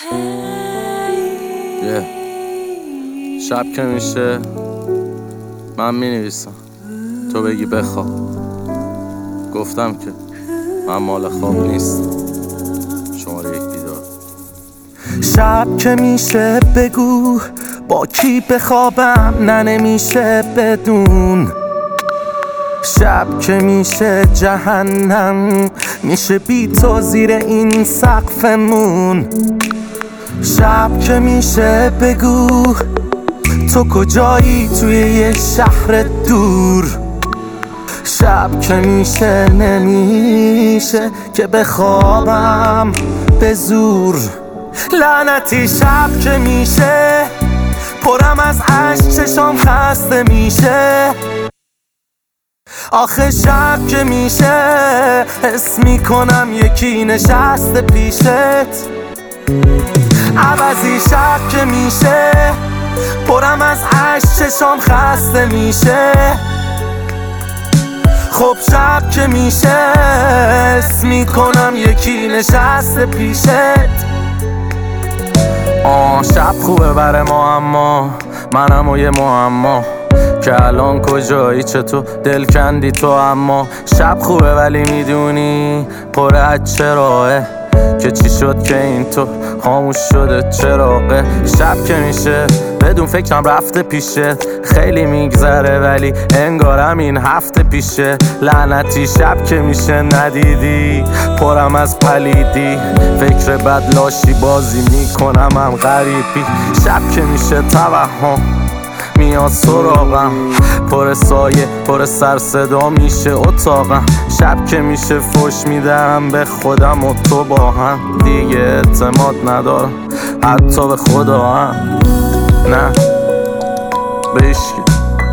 شب که میشه من مینویسم، تو بگی بخواب. گفتم که من مال خواب نیست. شماره 1 بیدار. شب که میشه بگو با کی بخوابم، نه نمیشه بدون. شب که میشه جهنم، میشه بی تو زیر این سقفمون. شب که میشه بگو تو کجایی توی یه شهر دور. شب که میشه نمیشه که بخوابم به زور. لعنتی شب که میشه پرم از عشق، چشام خسته میشه. آخه شب که میشه حس میکنم یکی نشسته پیشت. عوضی شب که میشه پرم از عشق، چشام خسته میشه. خب شب که میشه حس میکنم یکی نشسته پیشت. شب خوبه بره ما، اما منم و یه معما که الان کجایی، چطور دل کندی تو. اما شب خوبه ولی میدونی پر از چراغه، که چی شد که این تو خاموش شده چراغه. شب که میشه بدون فکرم رفته پیشه، خیلی میگذره ولی انگارم این هفته پیشه. لعنتی شب که میشه ندیدی پرم از پلیدی، فکر بد لاشی بازی میکنم هم غریبی. شب که میشه توهم میاد سراغم، پر سایه پر سر صدا میشه اتاقم. شب که میشه فوش میدم به خودم و تو با هم، دیگه اعتماد ندارم حتی به خدا هم، نه به هیچکی.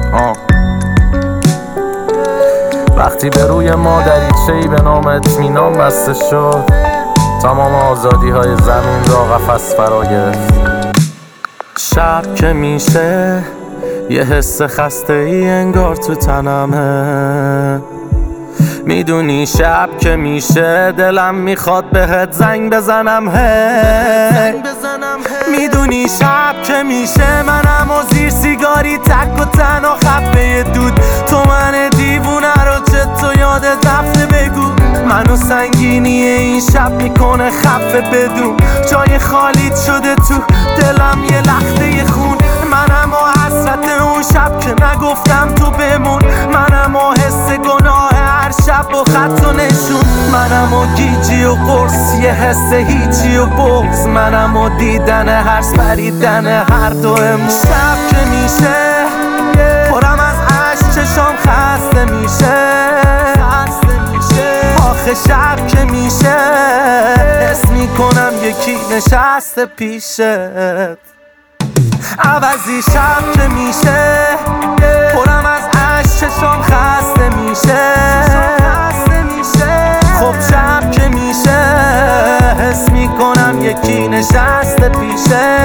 وقتی به روی ما دریچه‌ای به نام اطمینان بسته شد، تمام آزادی های زمین را قفس فرا گرفت. شب که میشه یه حس خسته ای انگار تو تنمه. میدونی شب که میشه دلم میخواد بهت زنگ بزنم. میدونی شب که میشه منم و زیر سیگاری تک و تنها خفه دود. تو من دیوونه رو چطور یادت رفته بگو. منو سنگینی این شب میکنه خفه بدون. جای خالیت شده تو دلم یه لخته خون. منم و حسرت اون شب که نگفتم تو بمون. منم و حس گناه هر شب و خط و نشون. منم و گیجی و قرص یه حس هیچی و بغض. منم و دیدن هرس پریدن هر دومون. شب که میشه پرم از عشق، چشام خسته میشه. آخه شب که میشه حس میکنم یکی نشسته پیشت. عوضی شب که میشه پرم از عشق، چشام خسته میشه. خب شب که میشه حس میکنم یکی نشسته پیشه.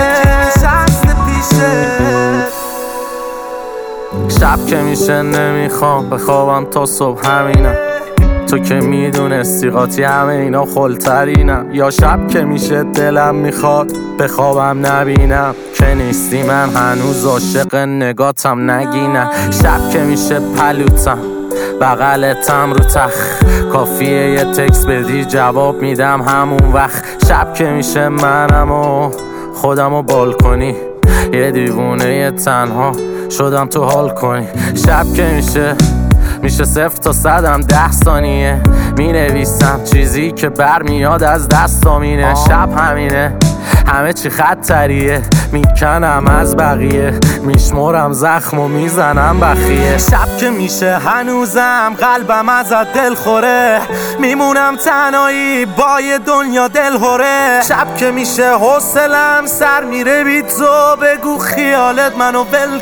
شب که میشه نمیخوام بخوابم تا صبح، همینم تو که میدونستی قاطی همه اینا خلترینم. یا شب که میشه دلم میخواد بخوابم نبینم که نیستی، من هنوز عاشق نگاتم نگینم. شب که میشه پلوتم بغلتم رو تخ، کافیه یه تکس بدی جواب میدم همون وقت. شب که میشه منم و خودم و بالکنی، یه دیوونه یه تنها شدم تو حال کنی. شب که میشه 0 تا 100 10 ثانیه مینویسم چیزی که برمیاد از دستامینه. شب همینه همه چی خطریه، میکنم از بقیه، میشمرم زخم و میزنم بخیه. شب که میشه هنوزم قلبم ازت دل خوره، میمونم تنهایی با یه دنیا دل هوره. شب که میشه حوصلم سر میره بی تو، بگو خیالت منو ول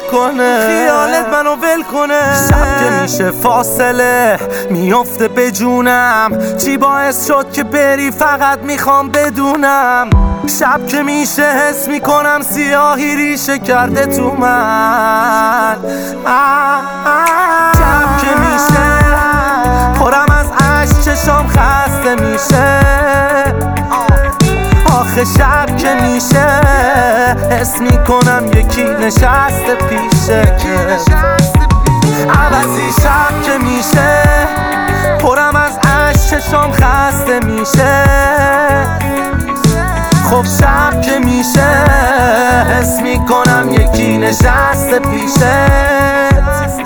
کنه. شب که میشه فاصله میفته به جونم، چی باعث شد که بری فقط میخوام بدونم. شب که میشه حس میکنم سیاهی ریشه کرده تو من. شب که میشه پرم از عشق، چشام خسته میشه. آخه آخه شب که میشه حس میکنم یکی نشسته پیشه. عوضی شب که میشه پرم از عشق چشام خسته میشه. خب شب که میشه حس میکنم یکی نشسته پیشه.